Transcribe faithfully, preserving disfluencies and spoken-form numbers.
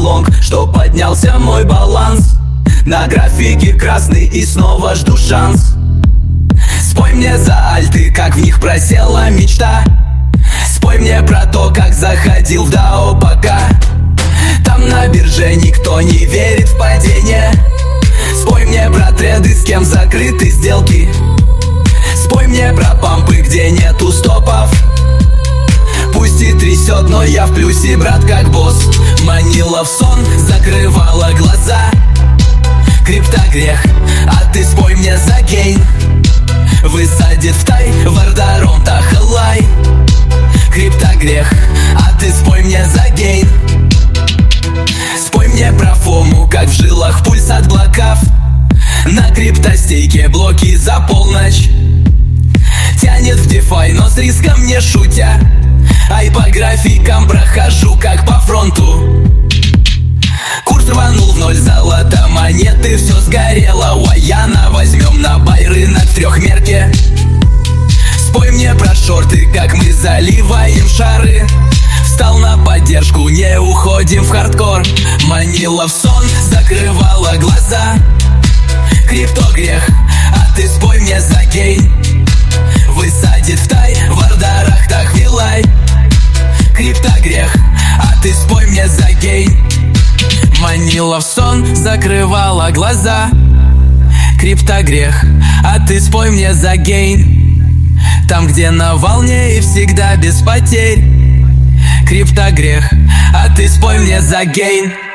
лонг, что поднялся мой баланс. На графике красный и снова жду шанс. Спой мне за альты, как в них просела мечта. Спой мне про то, как заходил в дао пока. Там на бирже никто не верит в падение. Спой мне про тренды, с кем закрыты сделки. Спой мне про пампы, где нету стопов. Пусть и трясет, но я в плюсе, брат, как босс. Манила в сон, закрывала глаза. Крипта грех, а ты спой мне за гейн. Высадит в тай, вардаром тахалай. Крипта грех, а ты спой мне за гейн. Спой мне про фому, как в жилах пульс от блоков. На криптостейке блоки за полночь. Тянет в дефай, но с риском не шутя. Ай, по графикам прохожу, как по фронту. Курс рванул в ноль, золото, монеты, все сгорело. Уаяна, возьмем на бай рынок в трехмерке. Спой мне про шорты, как мы заливаем шары. Встал на поддержку, не уходим в хардкор. Манила в сон, закрывала глаза. Крипто грех, а ты спой мне за гейн. Высадит в тай, в ордарах тахвилай. Крипто грех, а ты спой мне за гейн. Манила в сон, закрывала глаза. Крипто грех, а ты спой мне за гейн. Там, где на волне и всегда без потерь. Крипто грех, а ты спой мне за гейн.